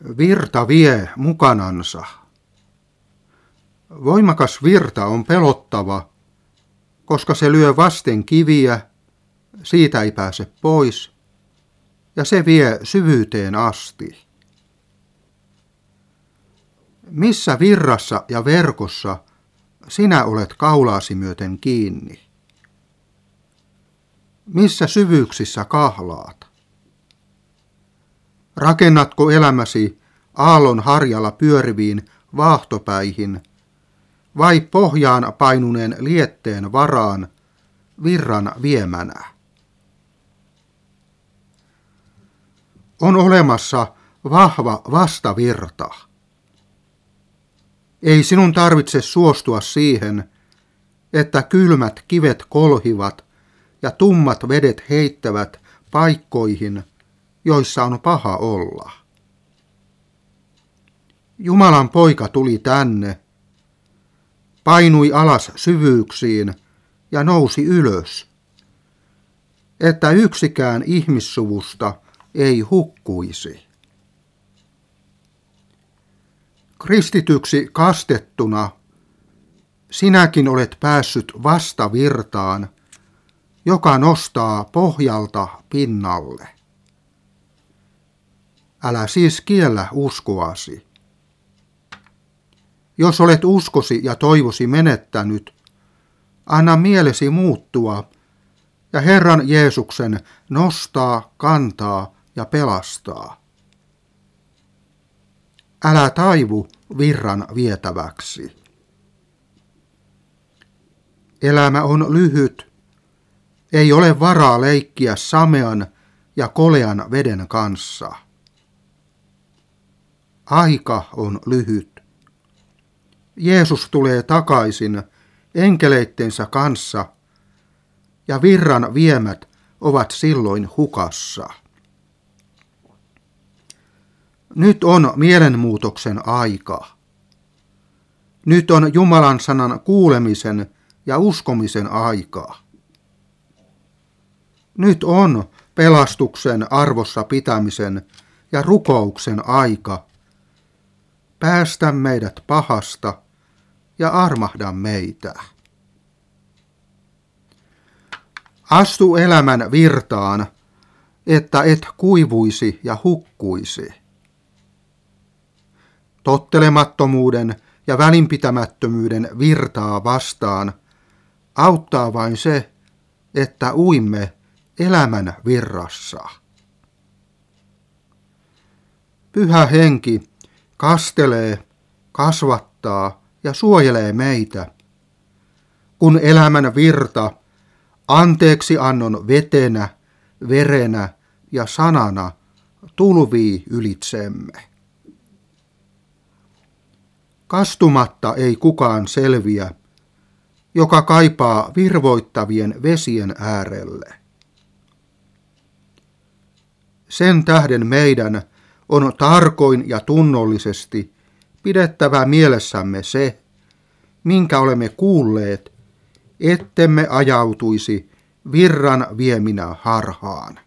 Virta vie mukanansa. Voimakas virta on pelottava, koska se lyö vasten kiviä, siitä ei pääse pois, ja se vie syvyyteen asti. Missä virrassa ja verkossa sinä olet kaulaasi myöten kiinni? Missä syvyyksissä kahlaat? Rakennatko elämäsi aallon harjalla pyöriviin vaahtopäihin vai pohjaan painuneen lietteen varaan virran viemänä? On olemassa vahva vastavirta. Ei sinun tarvitse suostua siihen, että kylmät kivet kolhivat ja tummat vedet heittävät paikkoihin, joissa on paha olla. Jumalan poika tuli tänne, painui alas syvyyksiin ja nousi ylös, että yksikään ihmissuvusta ei hukkuisi. Kristityksi kastettuna sinäkin olet päässyt vastavirtaan, joka nostaa pohjalta pinnalle. Älä siis kiellä uskoasi. Jos olet uskosi ja toivosi menettänyt, anna mielesi muuttua ja Herran Jeesuksen nostaa, kantaa ja pelastaa. Älä taivu virran vietäväksi. Elämä on lyhyt, ei ole varaa leikkiä samean ja kolean veden kanssa. Aika on lyhyt. Jeesus tulee takaisin enkeleittensä kanssa ja virran viemät ovat silloin hukassa. Nyt on mielenmuutoksen aika. Nyt on Jumalan sanan kuulemisen ja uskomisen aika. Nyt on pelastuksen arvossa pitämisen ja rukouksen aika. Päästä meidät pahasta ja armahda meitä. Astu elämän virtaan, että et kuivuisi ja hukkuisi. Tottelemattomuuden ja välinpitämättömyyden virtaa vastaan auttaa vain se, että uimme elämän virrassa. Pyhä Henki kastelee, kasvattaa ja suojelee meitä, kun elämän virta anteeksiannon vetenä, verenä ja sanana tulvii ylitsemme. Kastumatta ei kukaan selviä, joka kaipaa virvoittavien vesien äärelle. Sen tähden meidän on tarkoin ja tunnollisesti pidettävä mielessämme se, minkä olemme kuulleet, ettemme ajautuisi virran vieminä harhaan.